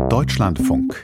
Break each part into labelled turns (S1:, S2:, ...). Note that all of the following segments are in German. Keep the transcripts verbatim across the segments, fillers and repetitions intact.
S1: Deutschlandfunk.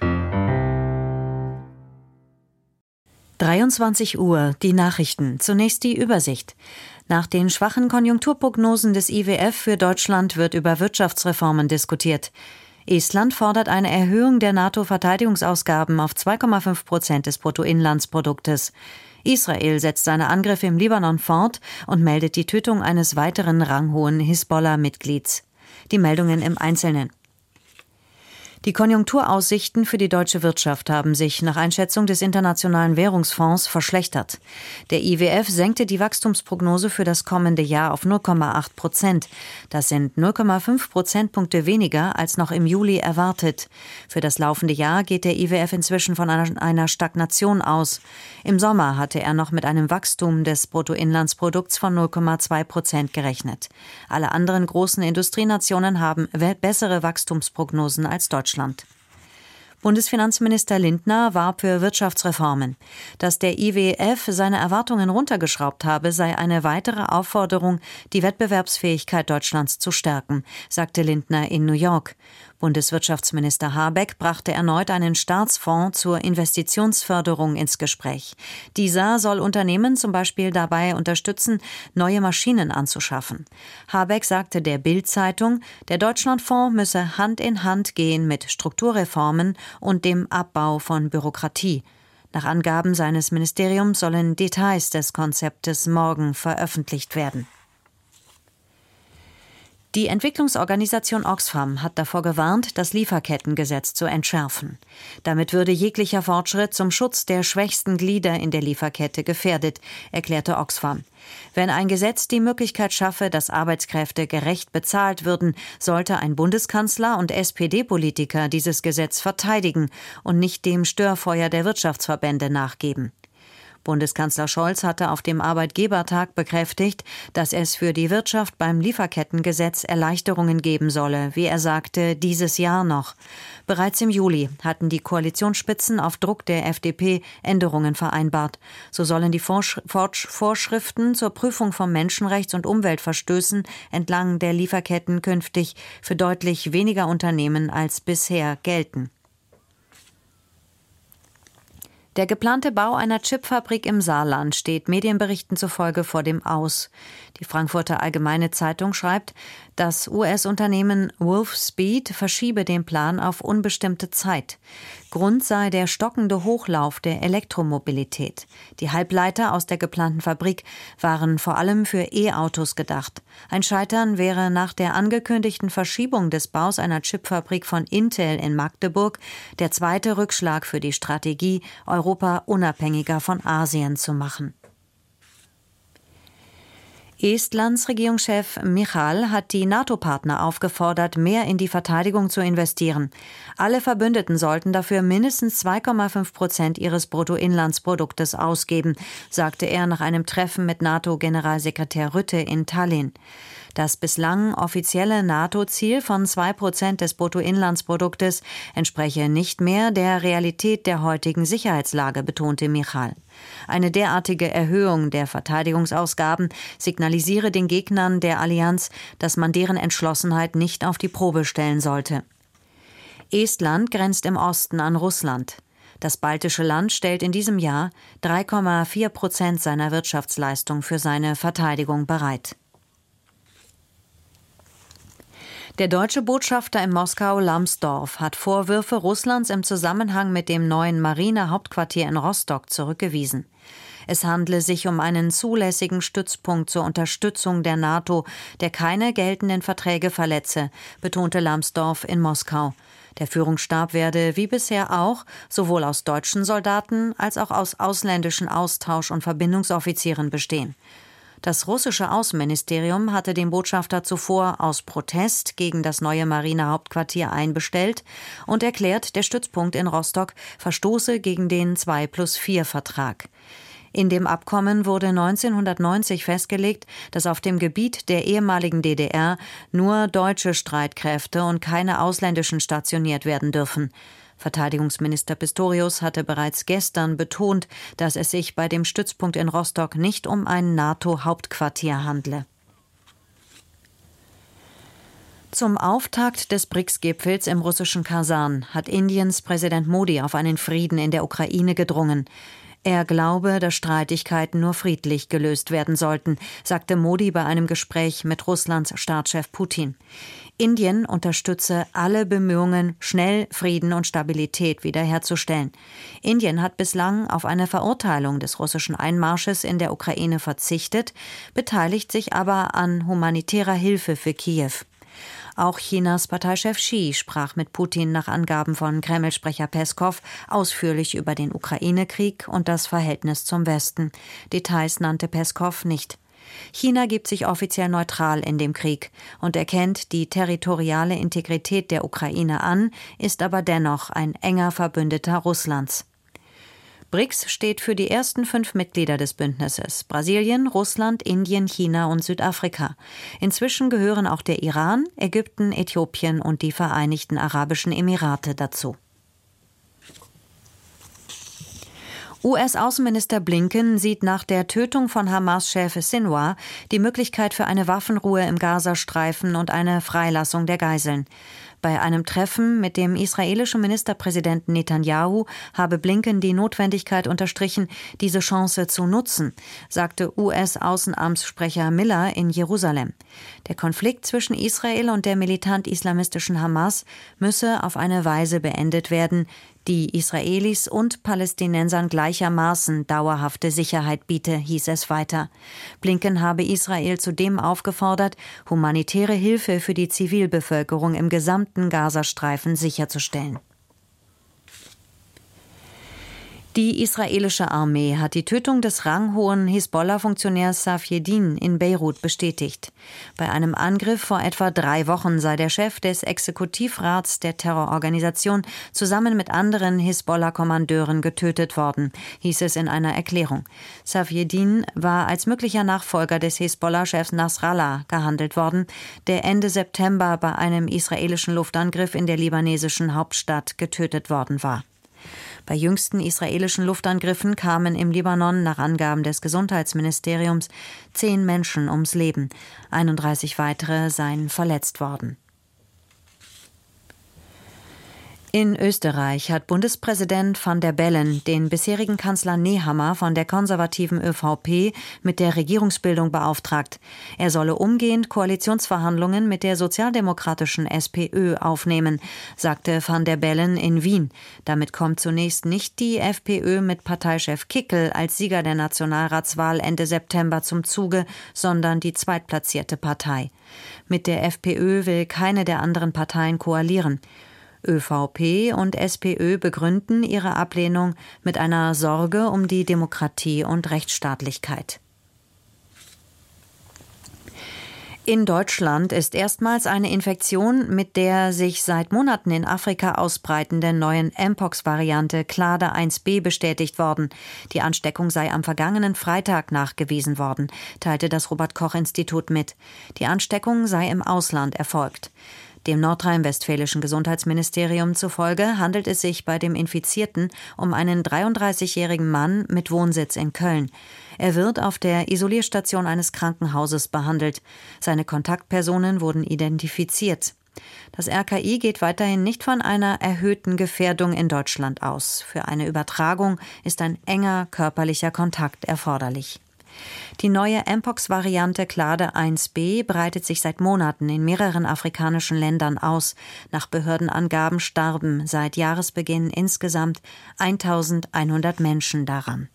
S2: dreiundzwanzig Uhr, die Nachrichten. Zunächst die Übersicht. Nach den schwachen Konjunkturprognosen des I W F für Deutschland wird über Wirtschaftsreformen diskutiert. Estland fordert eine Erhöhung der NATO-Verteidigungsausgaben auf zwei Komma fünf Prozent des Bruttoinlandsproduktes. Israel setzt seine Angriffe im Libanon fort und meldet die Tötung eines weiteren ranghohen Hisbollah-Mitglieds. Die Meldungen im Einzelnen. Die Konjunkturaussichten für die deutsche Wirtschaft haben sich nach Einschätzung des Internationalen Währungsfonds verschlechtert. Der I W F senkte die Wachstumsprognose für das kommende Jahr auf null Komma acht Prozent. Das sind null Komma fünf Prozentpunkte weniger als noch im Juli erwartet. Für das laufende Jahr geht der I W F inzwischen von einer, einer Stagnation aus. Im Sommer hatte er noch mit einem Wachstum des Bruttoinlandsprodukts von null Komma zwei Prozent gerechnet. Alle anderen großen Industrienationen haben bessere Wachstumsprognosen als Deutschland. Bundesfinanzminister Lindner warb für Wirtschaftsreformen. Dass der I W F seine Erwartungen runtergeschraubt habe, sei eine weitere Aufforderung, die Wettbewerbsfähigkeit Deutschlands zu stärken, sagte Lindner in New York. Bundeswirtschaftsminister Habeck brachte erneut einen Staatsfonds zur Investitionsförderung ins Gespräch. Dieser soll Unternehmen zum Beispiel dabei unterstützen, neue Maschinen anzuschaffen. Habeck sagte der Bild-Zeitung, der Deutschlandfonds müsse Hand in Hand gehen mit Strukturreformen und dem Abbau von Bürokratie. Nach Angaben seines Ministeriums sollen Details des Konzeptes morgen veröffentlicht werden. Die Entwicklungsorganisation Oxfam hat davor gewarnt, das Lieferkettengesetz zu entschärfen. Damit würde jeglicher Fortschritt zum Schutz der schwächsten Glieder in der Lieferkette gefährdet, erklärte Oxfam. Wenn ein Gesetz die Möglichkeit schaffe, dass Arbeitskräfte gerecht bezahlt würden, sollte ein Bundeskanzler und S P D-Politiker dieses Gesetz verteidigen und nicht dem Störfeuer der Wirtschaftsverbände nachgeben. Bundeskanzler Scholz hatte auf dem Arbeitgebertag bekräftigt, dass es für die Wirtschaft beim Lieferkettengesetz Erleichterungen geben solle, wie er sagte, dieses Jahr noch. Bereits im Juli hatten die Koalitionsspitzen auf Druck der F D P Änderungen vereinbart. So sollen die Vorsch- Vorsch- Vorschriften zur Prüfung von Menschenrechts- und Umweltverstößen entlang der Lieferketten künftig für deutlich weniger Unternehmen als bisher gelten. Der geplante Bau einer Chipfabrik im Saarland steht Medienberichten zufolge vor dem Aus. Die Frankfurter Allgemeine Zeitung schreibt, das U S-Unternehmen Wolfspeed verschiebe den Plan auf unbestimmte Zeit. Grund sei der stockende Hochlauf der Elektromobilität. Die Halbleiter aus der geplanten Fabrik waren vor allem für E-Autos gedacht. Ein Scheitern wäre nach der angekündigten Verschiebung des Baus einer Chipfabrik von Intel in Magdeburg der zweite Rückschlag für die Strategie, Europa unabhängiger von Asien zu machen. Estlands Regierungschef Michal hat die NATO-Partner aufgefordert, mehr in die Verteidigung zu investieren. Alle Verbündeten sollten dafür mindestens zwei Komma fünf Prozent ihres Bruttoinlandsproduktes ausgeben, sagte er nach einem Treffen mit NATO-Generalsekretär Rutte in Tallinn. Das bislang offizielle NATO-Ziel von zwei Prozent des Bruttoinlandsproduktes entspreche nicht mehr der Realität der heutigen Sicherheitslage, betonte Michal. Eine derartige Erhöhung der Verteidigungsausgaben signalisiere den Gegnern der Allianz, dass man deren Entschlossenheit nicht auf die Probe stellen sollte. Estland grenzt im Osten an Russland. Das baltische Land stellt in diesem Jahr drei Komma vier Prozent seiner Wirtschaftsleistung für seine Verteidigung bereit. Der deutsche Botschafter in Moskau, Lambsdorff, hat Vorwürfe Russlands im Zusammenhang mit dem neuen Marinehauptquartier in Rostock zurückgewiesen. Es handle sich um einen zulässigen Stützpunkt zur Unterstützung der NATO, der keine geltenden Verträge verletze, betonte Lambsdorff in Moskau. Der Führungsstab werde wie bisher auch sowohl aus deutschen Soldaten als auch aus ausländischen Austausch- und Verbindungsoffizieren bestehen. Das russische Außenministerium hatte den Botschafter zuvor aus Protest gegen das neue Marinehauptquartier einbestellt und erklärt, der Stützpunkt in Rostock verstoße gegen den zwei plus vier Vertrag. In dem Abkommen wurde neunzehnhundertneunzig festgelegt, dass auf dem Gebiet der ehemaligen D D R nur deutsche Streitkräfte und keine ausländischen stationiert werden dürfen. Verteidigungsminister Pistorius hatte bereits gestern betont, dass es sich bei dem Stützpunkt in Rostock nicht um ein NATO-Hauptquartier handle. Zum Auftakt des B R I C S-Gipfels im russischen Kasan hat Indiens Präsident Modi auf einen Frieden in der Ukraine gedrungen. Er glaube, dass Streitigkeiten nur friedlich gelöst werden sollten, sagte Modi bei einem Gespräch mit Russlands Staatschef Putin. Indien unterstütze alle Bemühungen, schnell Frieden und Stabilität wiederherzustellen. Indien hat bislang auf eine Verurteilung des russischen Einmarsches in der Ukraine verzichtet, beteiligt sich aber an humanitärer Hilfe für Kiew. Auch Chinas Parteichef Xi sprach mit Putin nach Angaben von Kreml-Sprecher Peskow ausführlich über den Ukraine-Krieg und das Verhältnis zum Westen. Details nannte Peskow nicht. China gibt sich offiziell neutral in dem Krieg und erkennt die territoriale Integrität der Ukraine an, ist aber dennoch ein enger Verbündeter Russlands. B R I C S steht für die ersten fünf Mitglieder des Bündnisses: Brasilien, Russland, Indien, China und Südafrika. Inzwischen gehören auch der Iran, Ägypten, Äthiopien und die Vereinigten Arabischen Emirate dazu. U S-Außenminister Blinken sieht nach der Tötung von Hamas-Chef Sinwar die Möglichkeit für eine Waffenruhe im Gazastreifen und eine Freilassung der Geiseln. Bei einem Treffen mit dem israelischen Ministerpräsidenten Netanyahu habe Blinken die Notwendigkeit unterstrichen, diese Chance zu nutzen, sagte U S-Außenamtssprecher Miller in Jerusalem. Der Konflikt zwischen Israel und der militant-islamistischen Hamas müsse auf eine Weise beendet werden, die Israelis und Palästinensern gleichermaßen dauerhafte Sicherheit biete, hieß es weiter. Blinken habe Israel zudem aufgefordert, humanitäre Hilfe für die Zivilbevölkerung im gesamten Gazastreifen sicherzustellen. Die israelische Armee hat die Tötung des ranghohen Hisbollah-Funktionärs Safieddin in Beirut bestätigt. Bei einem Angriff vor etwa drei Wochen sei der Chef des Exekutivrats der Terrororganisation zusammen mit anderen Hisbollah-Kommandeuren getötet worden, hieß es in einer Erklärung. Safieddin war als möglicher Nachfolger des Hisbollah-Chefs Nasrallah gehandelt worden, der Ende September bei einem israelischen Luftangriff in der libanesischen Hauptstadt getötet worden war. Bei jüngsten israelischen Luftangriffen kamen im Libanon nach Angaben des Gesundheitsministeriums zehn Menschen ums Leben. einunddreißig weitere seien verletzt worden. In Österreich hat Bundespräsident Van der Bellen den bisherigen Kanzler Nehammer von der konservativen ÖVP mit der Regierungsbildung beauftragt. Er solle umgehend Koalitionsverhandlungen mit der sozialdemokratischen SPÖ aufnehmen, sagte Van der Bellen in Wien. Damit kommt zunächst nicht die FPÖ mit Parteichef Kickl als Sieger der Nationalratswahl Ende September zum Zuge, sondern die zweitplatzierte Partei. Mit der FPÖ will keine der anderen Parteien koalieren. ÖVP und SPÖ begründen ihre Ablehnung mit einer Sorge um die Demokratie und Rechtsstaatlichkeit. In Deutschland ist erstmals eine Infektion mit der sich seit Monaten in Afrika ausbreitenden neuen Mpox-Variante Clade eins b bestätigt worden. Die Ansteckung sei am vergangenen Freitag nachgewiesen worden, teilte das Robert-Koch-Institut mit. Die Ansteckung sei im Ausland erfolgt. Dem nordrhein-westfälischen Gesundheitsministerium zufolge handelt es sich bei dem Infizierten um einen dreiunddreißigjährigen Mann mit Wohnsitz in Köln. Er wird auf der Isolierstation eines Krankenhauses behandelt. Seine Kontaktpersonen wurden identifiziert. Das R K I geht weiterhin nicht von einer erhöhten Gefährdung in Deutschland aus. Für eine Übertragung ist ein enger körperlicher Kontakt erforderlich. Die neue Mpox-Variante Clade eins b breitet sich seit Monaten in mehreren afrikanischen Ländern aus. Nach Behördenangaben starben seit Jahresbeginn insgesamt eintausendeinhundert Menschen daran.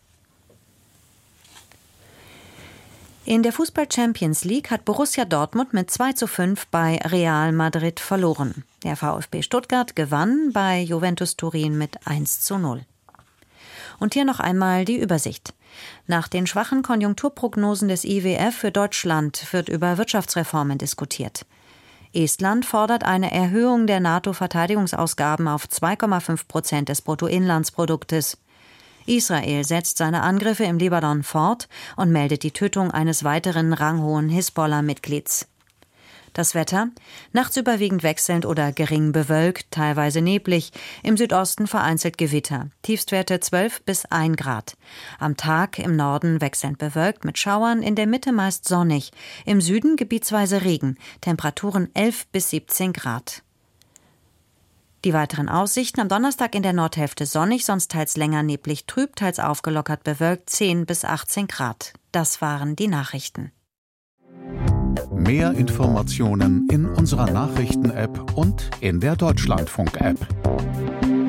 S2: In der Fußball-Champions League hat Borussia Dortmund mit zwei zu fünf bei Real Madrid verloren. Der VfB Stuttgart gewann bei Juventus Turin mit eins zu null. Und hier noch einmal die Übersicht. Nach den schwachen Konjunkturprognosen des I W F für Deutschland wird über Wirtschaftsreformen diskutiert. Estland fordert eine Erhöhung der NATO-Verteidigungsausgaben auf zwei Komma fünf Prozent des Bruttoinlandsproduktes. Israel setzt seine Angriffe im Libanon fort und meldet die Tötung eines weiteren ranghohen Hisbollah-Mitglieds. Das Wetter: nachts überwiegend wechselnd oder gering bewölkt, teilweise neblig, im Südosten vereinzelt Gewitter. Tiefstwerte zwölf bis ein Grad. Am Tag im Norden wechselnd bewölkt mit Schauern, in der Mitte meist sonnig, im Süden gebietsweise Regen, Temperaturen elf bis siebzehn Grad. Die weiteren Aussichten: am Donnerstag in der Nordhälfte sonnig, sonst teils länger neblig trüb, teils aufgelockert bewölkt, zehn bis achtzehn Grad. Das waren die Nachrichten.
S1: Mehr Informationen in unserer Nachrichten-App und in der Deutschlandfunk-App.